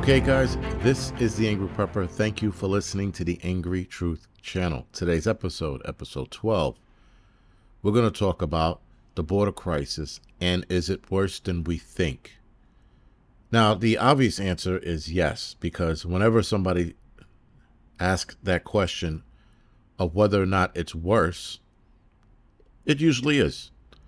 Okay, guys, this is the Angry Prepper. Thank you for listening to the Angry Truth channel. Today's episode 12, we're going to talk about the border crisis and is it worse than we think? Now, the obvious answer is yes, because whenever somebody asks that question of whether or not it's worse, it usually is.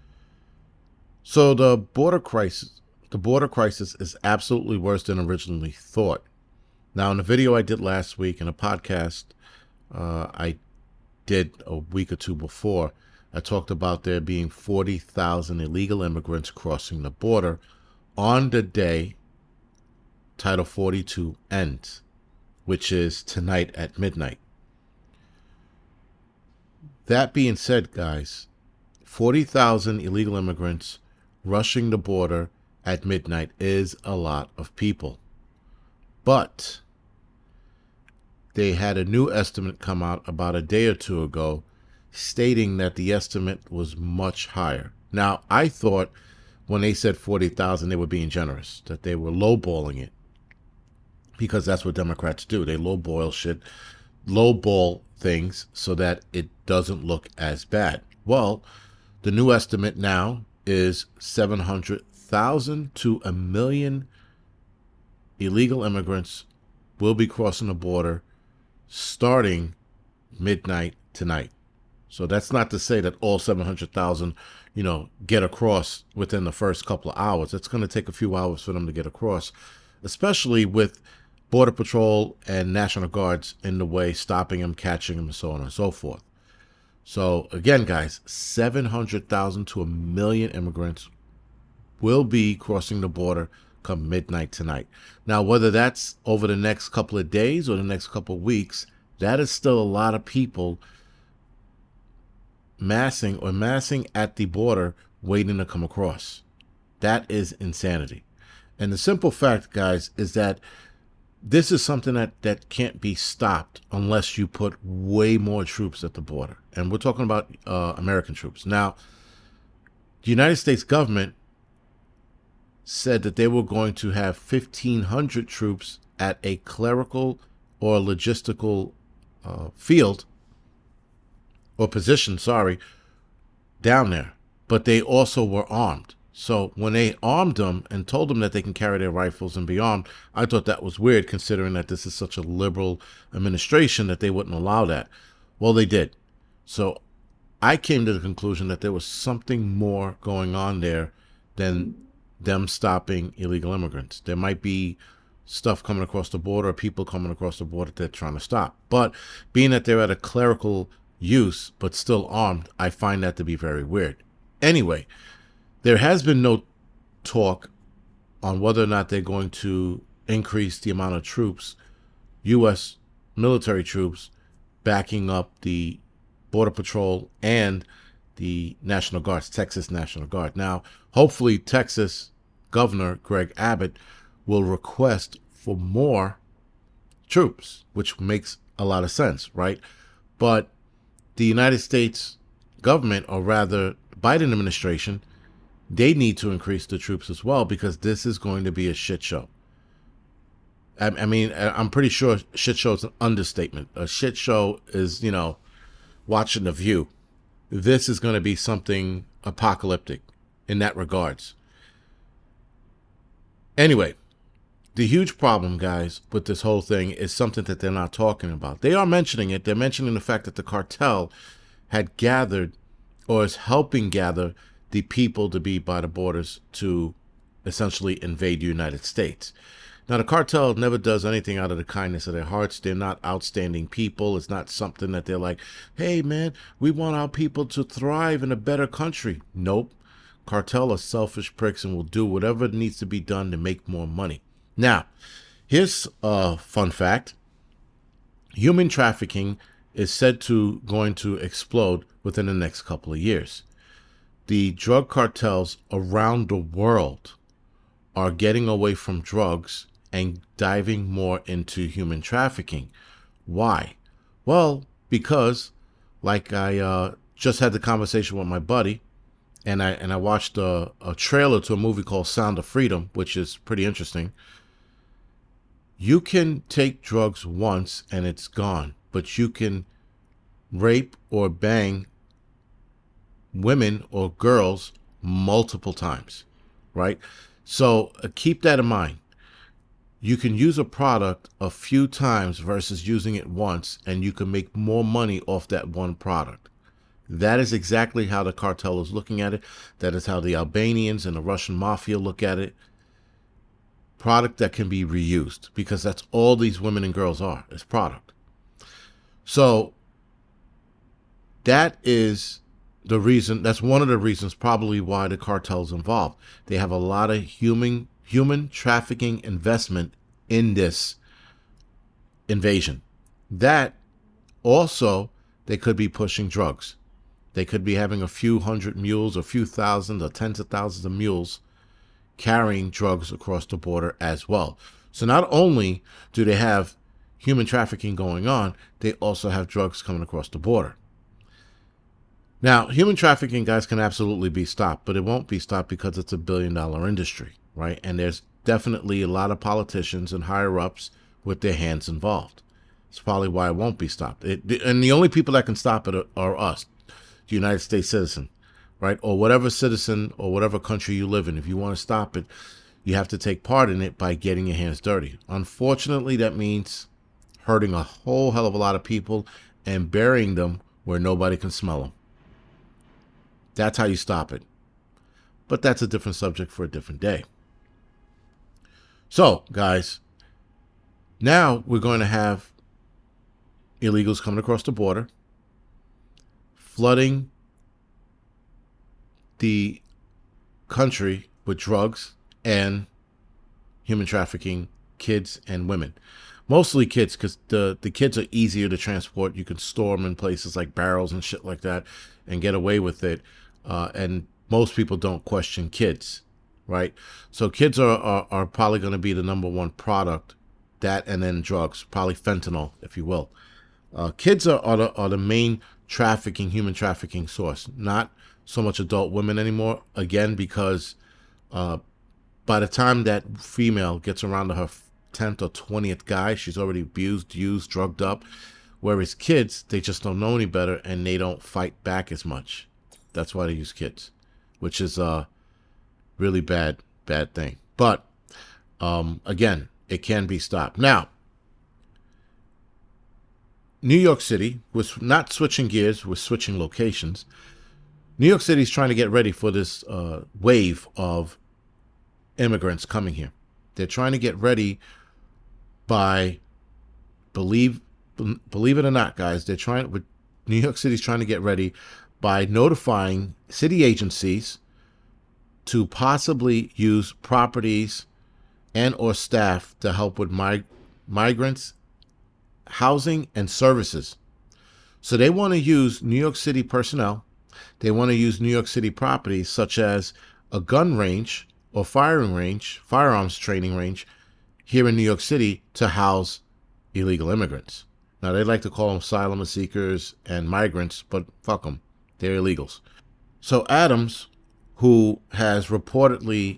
So the border crisis is absolutely worse than originally thought. Now, in the video I did last week, in a podcast I did a week or two before, I talked about there being 40,000 illegal immigrants crossing the border on the day Title 42 ends, which is tonight at midnight. That being said, guys, 40,000 illegal immigrants rushing the border at midnight is a lot of people. But they had a new estimate come out about a day or two ago stating that the estimate was much higher. Now, I thought when they said 40,000, they were being generous, that they were lowballing it, because that's what Democrats do. They lowball things so that it doesn't look as bad. Well, the new estimate now is 700,000 to 1 million illegal immigrants will be crossing the border starting midnight tonight. So that's not to say that all 700,000, get across within the first couple of hours. It's going to take a few hours for them to get across, especially with Border Patrol and National Guards in the way, stopping them, catching them, and so on and so forth. So again, guys, 700,000 to 1 million immigrants will be crossing the border come midnight tonight. Now, whether that's over the next couple of days or the next couple of weeks, that is still a lot of people massing at the border waiting to come across. That is insanity. And the simple fact, guys, is that this is something that can't be stopped unless you put way more troops at the border. And we're talking about American troops. Now, the United States government said that they were going to have 1,500 troops at a clerical or logistical field or position, down there. But they also were armed. So when they armed them and told them that they can carry their rifles and be armed, I thought that was weird, considering that this is such a liberal administration that they wouldn't allow that. Well, they did. So I came to the conclusion that there was something more going on there than them stopping illegal immigrants. There might be stuff coming across the border, or people coming across the border that they're trying to stop. But being that they're at a clerical use but still armed, I find that to be very weird. Anyway, there has been no talk on whether or not they're going to increase the amount of troops, U.S. military troops, backing up the Border Patrol and the National Guards, Texas National Guard. Now, hopefully Texas Governor Greg Abbott will request for more troops, which makes a lot of sense, right? But the United States government, or rather Biden administration, they need to increase the troops as well, because this is going to be a shit show. I mean, I'm pretty sure shit show is an understatement. A shit show is, watching The View. This is going to be something apocalyptic in that regards. Anyway, the huge problem, guys, with this whole thing is something that they're not talking about. They are mentioning it. They're mentioning the fact that the cartel had gathered, or is helping gather, the people to be by the borders to essentially invade the United States. Now, the cartel never does anything out of the kindness of their hearts. They're not outstanding people. It's not something that they're like, hey, man, we want our people to thrive in a better country. Nope. Cartel are selfish pricks and will do whatever needs to be done to make more money. Now, here's a fun fact. Human trafficking is said to going to explode within the next couple of years. The drug cartels around the world are getting away from drugs and diving more into human trafficking. Why? Well, because, like I just had the conversation with my buddy, and I watched a trailer to a movie called Sound of Freedom, which is pretty interesting. You can take drugs once and it's gone, but you can rape or bang women or girls multiple times, right? So keep that in mind. You can use a product a few times versus using it once, and you can make more money off that one product. That is exactly how the cartel is looking at it. That is how the Albanians and the Russian mafia look at it. Product that can be reused, because that's all these women and girls are, is product. So that is the reason, that's one of the reasons probably why the cartel's involved. They have a lot of human trafficking investment in this invasion. That also, they could be pushing drugs. They could be having a few hundred mules, a few thousand, or tens of thousands of mules carrying drugs across the border as well. So not only do they have human trafficking going on, they also have drugs coming across the border. Now, human trafficking, guys, can absolutely be stopped, but it won't be stopped because it's a billion-dollar industry, right? And there's definitely a lot of politicians and higher-ups with their hands involved. It's probably why it won't be stopped. And the only people that can stop it are us, the United States citizen, right? Or whatever citizen or whatever country you live in. If you want to stop it, you have to take part in it by getting your hands dirty. Unfortunately, that means hurting a whole hell of a lot of people and burying them where nobody can smell them. That's how you stop it. But that's a different subject for a different day. So, guys, now we're going to have illegals coming across the border, flooding the country with drugs and human trafficking, kids and women. Mostly kids, because the kids are easier to transport. You can store them in places like barrels and shit like that and get away with it. And most people don't question kids, right? So kids are probably going to be the number one product, that and then drugs, probably fentanyl, if you will. Kids are the main trafficking, human trafficking source, not so much adult women anymore, again, because by the time that female gets around to her 10th or 20th guy, she's already abused, used, drugged up. Whereas kids, they just don't know any better and they don't fight back as much. That's why they use kids, which is a really bad thing. But again, it can be stopped. Now, New York City was not switching gears, we're switching locations. New York City is trying to get ready for this wave of immigrants coming here. They're trying to get ready by, believe it or not, guys, New York City's trying to get ready by notifying city agencies to possibly use properties and or staff to help with migrants, housing, and services. So they want to use New York City personnel. They want to use New York City properties such as a gun range or firearms training range here in New York City to house illegal immigrants. Now, they like to call them asylum seekers and migrants, but fuck them. They're illegals. So Adams, who has repeatedly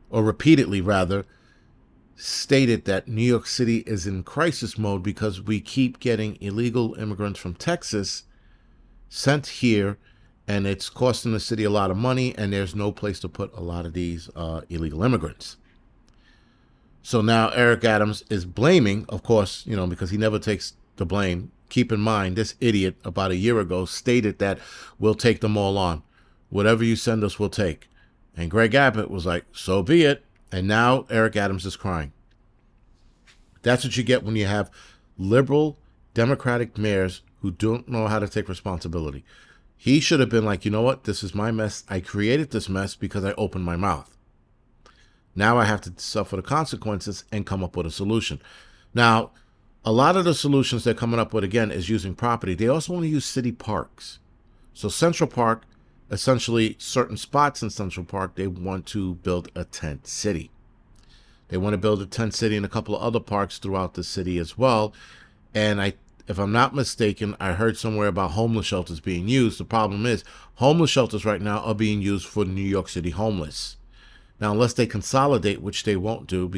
stated that New York City is in crisis mode because we keep getting illegal immigrants from Texas sent here, and it's costing the city a lot of money, and there's no place to put a lot of these illegal immigrants. So now Eric Adams is blaming, of course, because he never takes the blame. Keep in mind, this idiot about a year ago stated that we'll take them all on. Whatever you send us, we'll take. And Greg Abbott was like, so be it. And now Eric Adams is crying. That's what you get when you have liberal Democratic mayors who don't know how to take responsibility. He should have been like, you know what? This is my mess. I created this mess because I opened my mouth. Now I have to suffer the consequences and come up with a solution. Now, a lot of the solutions they're coming up with, again, is using property. They also want to use city parks. So Central Park, essentially certain spots in Central Park, they want to build a tent city. They want to build a tent city in a couple of other parks throughout the city as well. And if I'm not mistaken, I heard somewhere about homeless shelters being used. The problem is homeless shelters right now are being used for New York City homeless. Now, unless they consolidate, which they won't do because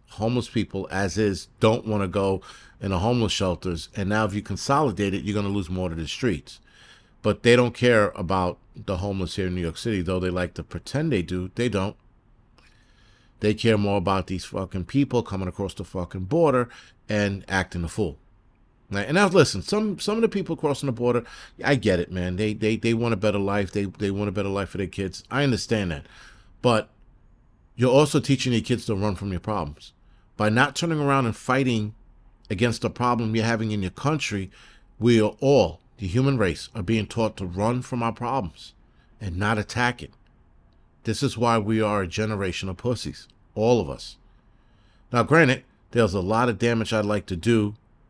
homeless people as is don't want to go in the homeless shelters. And now if you consolidate it, you're going to lose more to the streets. But they don't care about the homeless here in New York City, though they like to pretend they do. They don't. They care more about these fucking people coming across the fucking border and acting a fool. And now listen, some of the people crossing the border, I get it, man. They want a better life. They want a better life for their kids. I understand that. But you're also teaching your kids to run from your problems. By not turning around and fighting against the problem you're having in your country, we are all, the human race, are being taught to run from our problems and not attack it. This is why we are a generation of pussies. All of us. Now, granted, there's a lot of damage I'd like to do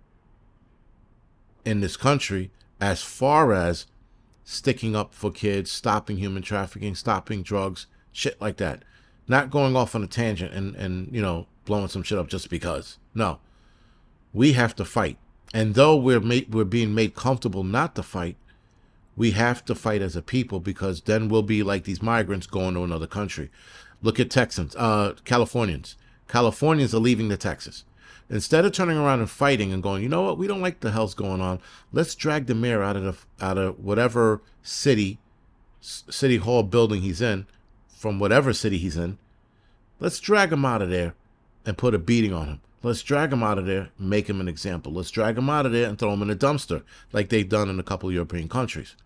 in this country as far as sticking up for kids, stopping human trafficking, stopping drugs, shit like that. Not going off on a tangent and you know, blowing some shit up just because. No. We have to fight. And though we're being made comfortable not to fight, we have to fight as a people, because then we'll be like these migrants going to another country. Look at Californians. Californians are leaving to Texas. Instead of turning around and fighting and going, you know what, we don't like the hell's going on. Let's drag the mayor out of whatever city hall building he's in, from whatever city he's in. Let's drag him out of there and put a beating on him. Let's drag him out of there and make him an example. Let's drag him out of there and throw him in a dumpster like they've done in a couple of European countries.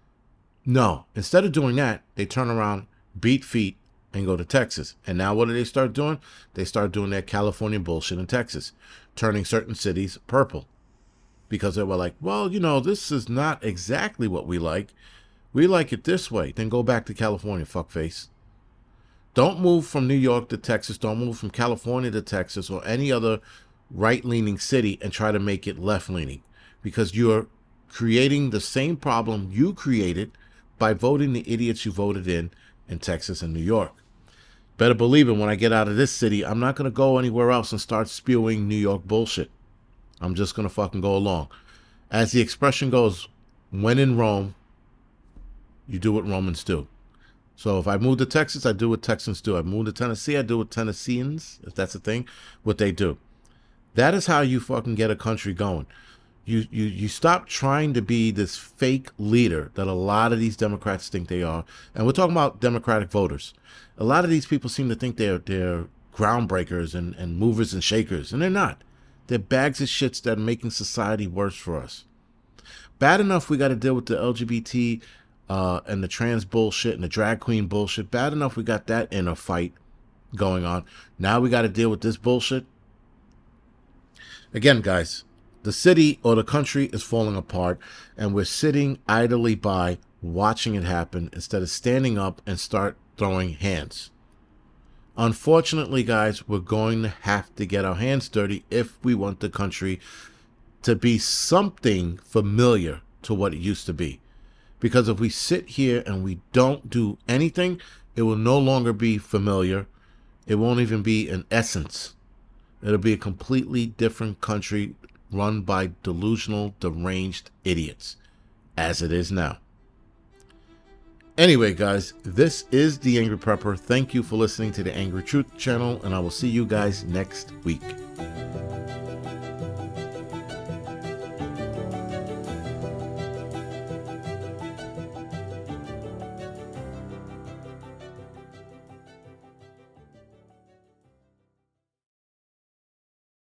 No, instead of doing that, they turn around, beat feet, and go to Texas. And now what do they start doing? They start doing their California bullshit in Texas, turning certain cities purple. Because they were like, well, you know, this is not exactly what we like. We like it this way. Then go back to California, fuckface. Don't move from New York to Texas. Don't move from California to Texas or any other right-leaning city and try to make it left-leaning. Because you're creating the same problem you created by voting the idiots you voted in Texas and New York. Better believe it, when I get out of this city, I'm not going to go anywhere else and start spewing New York bullshit. I'm just going to fucking go along. As the expression goes, when in Rome, you do what Romans do. So if I move to Texas, I do what Texans do. I move to Tennessee, I do what Tennesseans, if that's a thing, what they do. That is how you fucking get a country going. You stop trying to be this fake leader that a lot of these Democrats think they are. And we're talking about Democratic voters. A lot of these people seem to think they're groundbreakers and movers and shakers, and they're not. They're bags of shits that are making society worse for us. Bad enough we got to deal with the LGBT and the trans bullshit and the drag queen bullshit. Bad enough we got that in a fight going on. Now we got to deal with this bullshit. Again, guys, the city or the country is falling apart, and we're sitting idly by watching it happen instead of standing up and start throwing hands. Unfortunately, guys, we're going to have to get our hands dirty if we want the country to be something familiar to what it used to be. Because if we sit here and we don't do anything, it will no longer be familiar. It won't even be an essence. It'll be a completely different country run by delusional, deranged idiots, as it is now. Anyway, guys, this is The Angry Prepper. Thank you for listening to the Angry Truth channel, and I will see you guys next week.